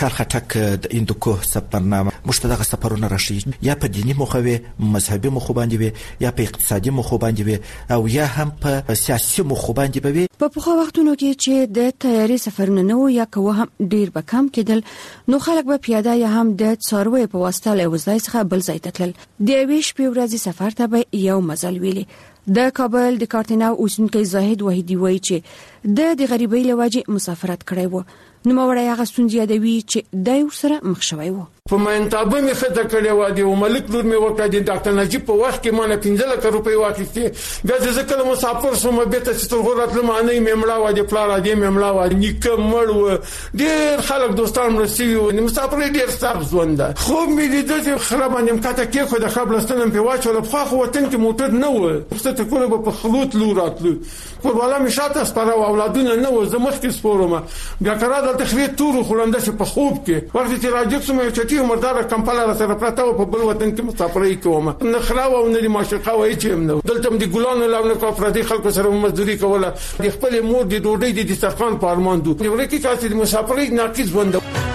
کار خټک د هندوکوه سفرنامه موږ ته دغه سفرونه راښیي، یا په دیني موخه وي، مذهبي موخه باندې وي، یا په اقتصادي موخه باندې وي، او یا هم په سیاسي موخه باندې وي. په پخوا وختونو کې چې د تیاري سفرونه نه و یا که هم ډیر به کم کېدل، نو خلک به پیاده یا هم د څارویو په واسطه له یو ځای څخه بل ځای ته تلل. د یوې شپې ورځې سفر ته به یو مزل ویلي. د کابل د کارتناو اوسیدونکی زاهد وحیدی وایي چې د غریبۍ له وجې مسافرت کړی و. نوموړی هغه ستونزې یادوي چې دی ورسره مخ شوی و. په منتابه مې خطه کړې و، د ملک لور مې وکړه، د ډاکټر نجیب په وخت کې مانه 15 لک روپۍ واخیستې. بیا چې زه کله مسافر شوم بیا ته چې تر غورت لمه نه مې مړه و، د پلار دې مې مړه و، نیکه مړ و، ډېر خلک دوستان مرستي و، مسافر ډېر سخت ژوند ده. خوب مې لیدل چې خره باندې مکاته کې خو د خپل ستنم په واچول، په خو وطن کې موټر نه و، څه ټکول په خلوت لور راتلو، په والا مې شاته سپاره او اولادونه نه و، زه مخکې سپورم. بیا کړه د تخویت تور خلنده چې په خوب کې وخت چې راځم سم یو چټي مردار کمپاله سره پراته په بل وطن کې مسافرۍ کوم، نه خراو او نه معشوقه وای چې هم نو دلته د ګلانو لاونه کو افرادي خلکو سره مزدوري کوله، د خپل مور د ډوډۍ د دسترخوان په ارمان دو یو لکه چې د مسافرۍ ناقص بند.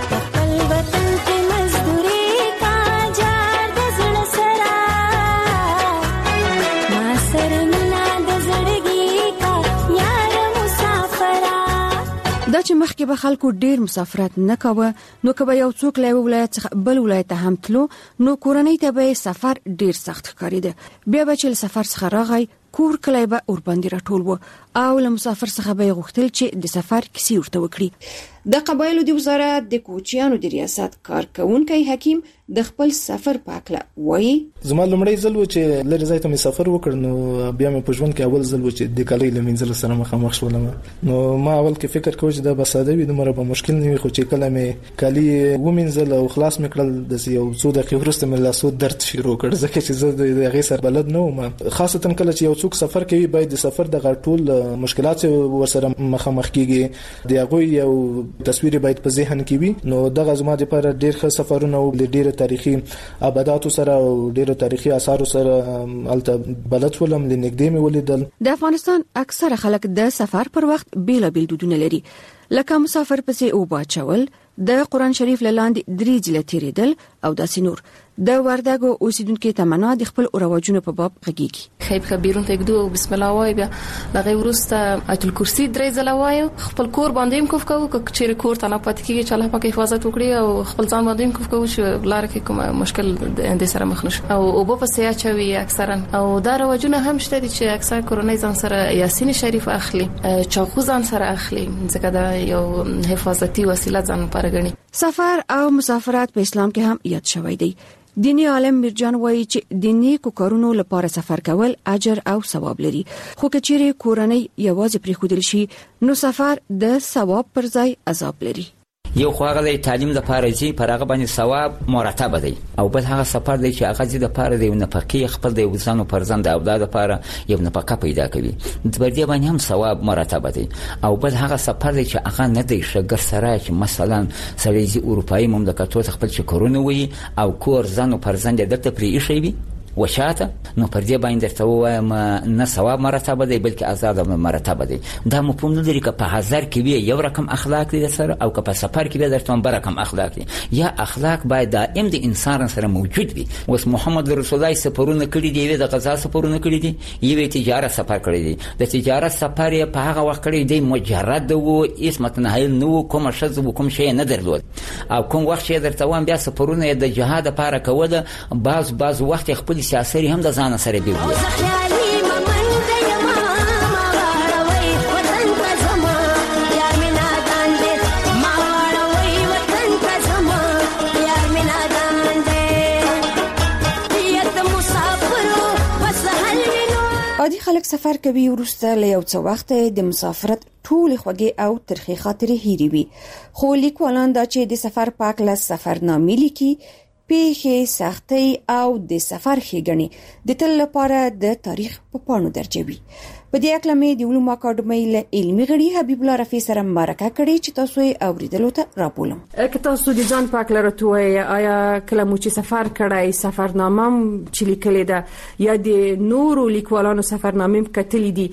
دا چې مخکې به خلکو ډیر مسافرت نه کاوه، نو که به یو څوک له ولایت څخه بل ولایت ته هم تلو، نو کورنۍ ته به سفر ډیر سخت ښکارېده. بیا به چې سفر څخه راغی کور کلی به اورباندې راټول و او له مسافر څخه به غوښتل چې د سفر کیسې ورته وکړي. د قبایلو د وزارت د کوچیانو د ریاست کارکونکي حکیم د خپل سفر په اړه وایي: زما لومړی ځل و چې لري ځای ته مې سفر وکړ، نو بیا مې په ژوند کې اول ځل و چې د کالۍ له منځل سره مخامخ شولم. نو ما اول کې فکر کوم چې دا به ساده وي، دومره به مشکل نه وي، خو چې کله مې کالۍ ومنځل او خلاص مې کړل د یو څو دقیقې وروسته مې لاسو درد شروع کړ، ځکه چې زه د هغې سره بلد نه وم. خاصه کله چې یو څوک سفر کوي باید د سفر د ټول مشکلات ورسره مخامخ کیږي، د هغه یو تصویر باید په ذهن کې وي. نو دغه زما لپاره ډېر ښه سفرونه او ډېر تاریخي آباداتو سره او ډېر تاریخي آثارو سره الته بلد ولم، لنګدې مې ولیدل. د افغانستان اکثره خلک د سفر پر وخت بیلابیل دودونه لري، لکه مسافر پسې اوبه اچول، د قرآن شریف لاندې 3 ځله تیریدل او داسې نور. د وردګو اوسیدونکو تمنا د خپل رواجونو په باب غږیږي. خیب خبيرون ته کېدو بسم الله وای، بیا دغه ورسته آیت الکرسی 3 ځله وای، خپل کور باندې هم کوف کوو، چې کور ته نه پات کیږي چې الله پاک حفاظت وکړي، او خپل ځان باندې هم کوف کوو چې لار کې کوم مشکل د سره مخ نشي، او په پسې اچوي اکثرا. او دا رواجونه هم شته چې اکثر کورنۍ ځان سره یاسین شریف اخلي، چاقو ځان سره اخلي، ځکه دا یو حفاظتي وسیله ځان لپاره ګڼي. سفر او مسافرت په اسلام کې هم یاد شوی دی. دینی عالم میرجان وایي چې دینی کارونو لپاره سفر کول اجر او ثواب لري، خو که چیرې کورنۍ یوازې پریښودل شي نو سفر د ثواب پر ځای عذاب لري. یو خو هغه د تعلیم د پاره چې پر هغه باندې ثواب مرتب دی، او بل هغه سفر دی چې هغه د پاره دی نفقې خپل د وزن او پرزند او د لپاره یو نفقه پیدا کوي، د بردي باندې هم ثواب مرتب دی. او بل هغه سفر دی چې هغه نه دی شګر سره، چې مثلا سړي اروپאי مملکتونو خپل چې کورونه وي او کور ځن او پرزند دلته پرې شي وي وشاته، نو پر دې باندې درته وایم نه ثواب مرتبه دی بلکې آزاد مرتبه دی. دا مفهوم نه لري که په هزار کې وي یو رقم اخلاق دی سره، او که په سفر کې درته بل رقم اخلاق دی. یا اخلاق باید دائم د انسان سره موجود وي. اوس محمد رسول الله سفرونه کړی دی، د غزا سفرونه کړی دی، یو تجارت سفر کړی دی. د تجارت سفر یې په هغه وخت کړی دی مجرد وو، اسمت نه نو کوم شذ کوم شی نه درلود، او کوم وخت چې درته وایم بیا سفرونه د جهاد لپاره کوله، بعض وخت خپل سیاسي هم د ځان سره دی. عادي خلک سفر کوي، ورسته له یو څه وخت د مسافرت ټول خوږې او ترخې خاطرې هېرې وي، خو لیکوالان دا چې د سفر په اړه سفرنامې لیکي پیښې سختۍ او د سفر ښېګڼې د تل لپاره د تاریخ په پاڼو درجوي. په دې اړه مې د علومو اکاډمۍ له علمي غړي حبیب الله رفیع سره مرکه کړې چې تاسو یې اوریدلو ته راپولم. که تاسو د ځان په اړه راته وایئ، آیا کله مو چې سفر کړی سفرنامه چې لیکلې ده یا د نورو لیکوالانو سفرنامې کتلې دي،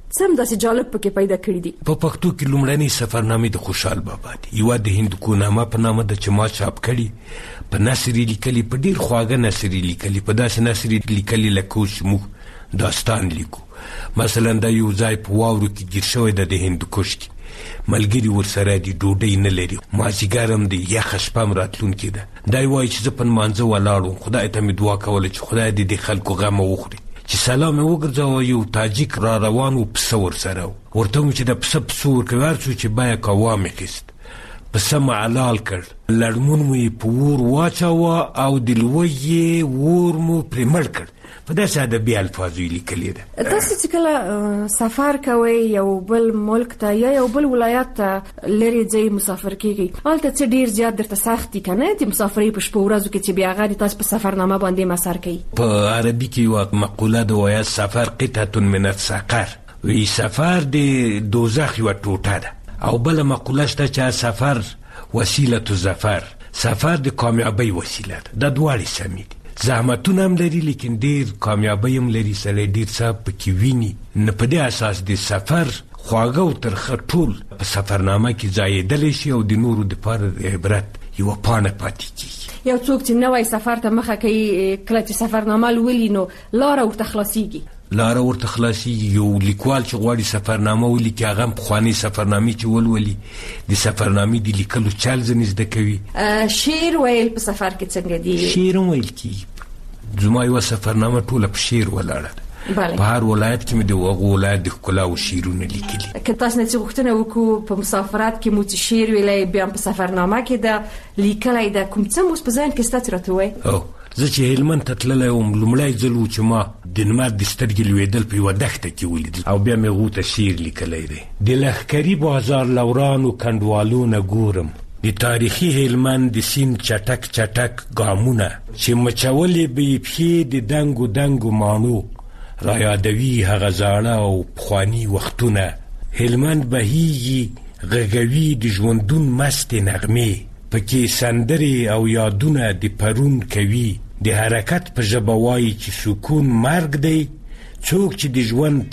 سم داسې جالب پکې پیدا کړی دي. په پښتو کې لومړنی سفرنامې د خوشحال بابا دی. یو د هندوکونامه په نامه د چې ما چاپ کړي په نثري لیکلي، په ډیر خواږه نثري لیکلي، په داسې نثري لیکلي لکه چې موږ داستان لیکو. مثلا دا یو ځای په واورو کې ګیر شوی د هندوکش کې، ملګری ورسره دی، ډوډۍ نه لري، مازیګر هم دی، یخه شپه هم راتلونکې ده. دا وایي چې زه په لمانځه ولاړ وم، خدای ته مې دعا کوله چې خدای دې د خلکو غم وخوري. چې سلام یې وګرځاوه، یو تاجیک را روان و، پسه ورسره و. ورته وم چې د پسه ورکوي، هر څو چې بیه کاوه مې خیست، پسه مې حلال کړ، لړمون مو یې په اور واچاوه او د لوی یې اور مو پرې مړ کړ. په داسې ادبي الفاظو یې لیکلي ده. تاسو چې کله سفر کوئ یو بل ملک ته یا یو بل ولایت ته لرې ځئ مسافر کیږئ، هلته څه ډیر زیات درته سخت دي که نه د مسافرۍ په شپو ورځو کې چې بیا هغه د تاسو په سفرنامه باندې مسر کوي؟ په عربي کې یوه مقوله ده وایي سفر قطعة من السقر، وی سفر د دوزخ یوه ټوټه ده. او بله مقوله شته چې سفر وسیله الظفر، سفر د کامیابۍ وسیله ده. دا دواړې سمې دي. زحمتونه هم لري لیکن ډیر کامیابی هم لري، سړی ډیر څه پکې ویني. نه په دې اساس د سفر خواږه او ترخه ټول په سفرنامه کې ځایېدلی شي او د نورو دپاره عبرت یوه پاڼه پاتې کېږي. یو څوک چې نوی سفر ته مخه کوي، کله چې سفرنامه لولي نو لاره ورته خلاصېږي. لاره ورته خلاصېږي. یو لیکوال چې غواړي سفرنامه ولیکي، هغه هم پخوانۍ سفرنامې چې ولولي، د سفرنامې د لیکلو چل ځینې زده کوي. شعر ویل په سفر کې څنګه دي؟ شعر هم ویل کېږي. زما یوه سفرنامه ټوله په شعر ولاړه ده. په هر ولایت کې مې د هغو ولایت د ښکلا او شعرونه لیکلي. که تاسو نه څه غوښتنه وکړو په مسافرت کې مو څه شعر ویلی، بیا په سفرنامه کې ده لیکلی ده، کوم څه مو په ذهن کې شته چې راته ووایئ؟ زه چې هلمند ته تللی وم، لومړی ځل و چې ما د لمر د سترګې لوېدل په یوه دښته کې ولیدل او بیا مې هغو ته شعر لیکلی دی. د لښکري بازار لورانو کنډوالو نه ګورم، د تاریخي هلمند د سیند چټک چټک ګامونه چې مچولې به یې پښې د دنګو دنګو ماڼو، را یادوي هغه زاړه او پخواني وختونه. هلمند بهیږي غږوي د ژوندون مستې نغمې، پکې سندرې او یادونه د پرون کوي. د حرکت په ژبه وایي چې سکون مرګ دی، څوک چې د ژوند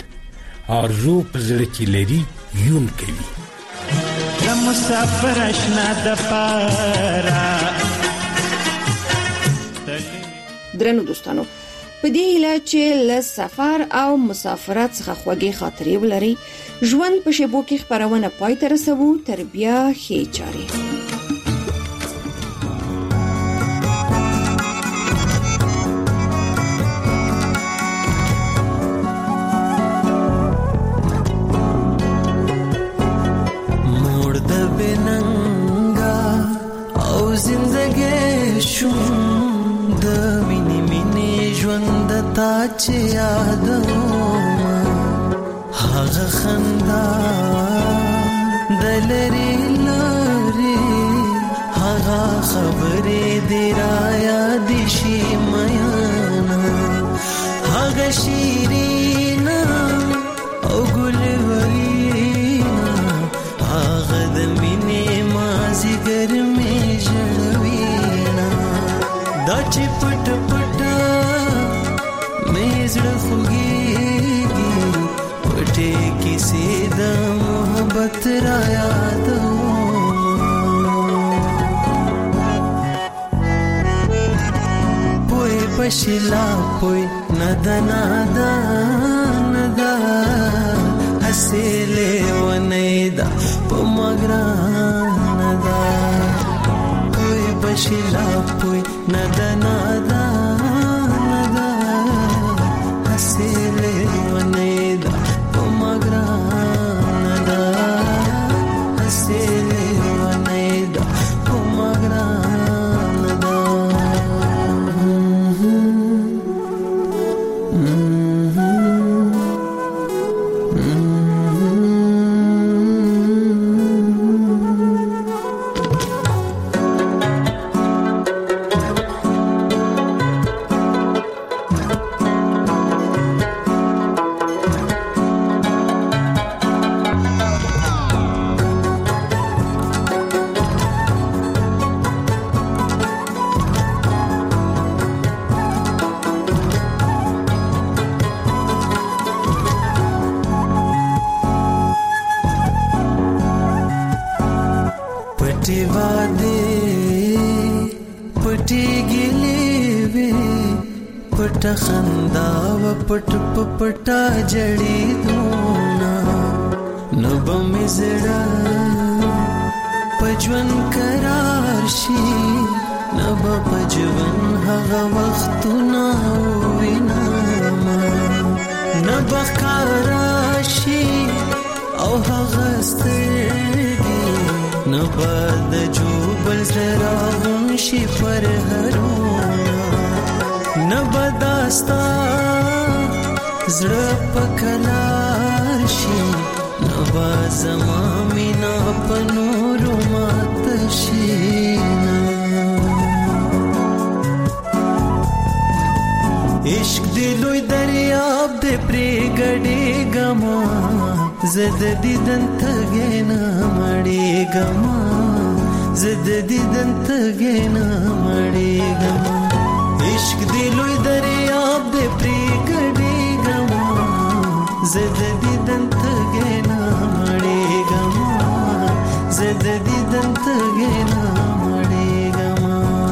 آرزو په زړه کې لري یون کوي. مسافر اشنا د پارا. درنو دوستانو، په دې هیله چې له سفر او مسافرت څخه خوږې خاطرې ولري، ژوند په شیبو کې خپرونه پای ته رسوو. تر بیا ښې چارې. چې یادوم هغه خندا د لرې لرې، هغه خبرې دې را یادې شي میانا، هغه شیرینا او ګلورینا، هغه د مینې مازیګر مې ژړوینا، دا چې پټ پټ زړه خوږېږي، پټې کیسې د محبت را یادوم. پوی پشلا پوی ندا ندا ندا، هسې لیونی دا په مګران دا. پوی پشلا پوی ندا ندا ندا، سیلے ونیدا پمگرانا، سیلے ونیدا پمگرانا. پټ خندا و پټ پټا جړې دونا نو بمزړه پجون قرار شي نو پجون هغه وختونه وینا نو بخاراشي او هغه ستړي نو بد جوبل زراون شي پر هرونه نو بداستا زړه پکلار شي نو زما مینا پنور مات شي عشق دی لوی دریاب دی پریګړې ګما زد دیدن تګینا مړې ګما زد دیدن تګینا مړې ګما عشق دی لوی دریاب دی پریګړې ګما زد دیدن تګینا مړې ګما زد دیدن تګینا مړې ګما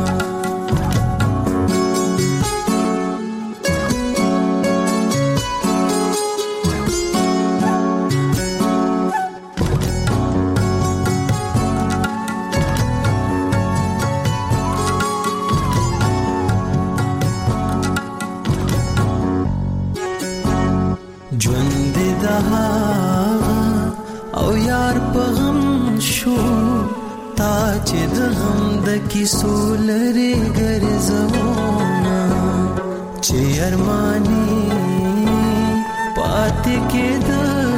ژوند دها او یار په غم شو تا چې د هم د کیسو لري ګرځونا چې ارمانی پاتې کېده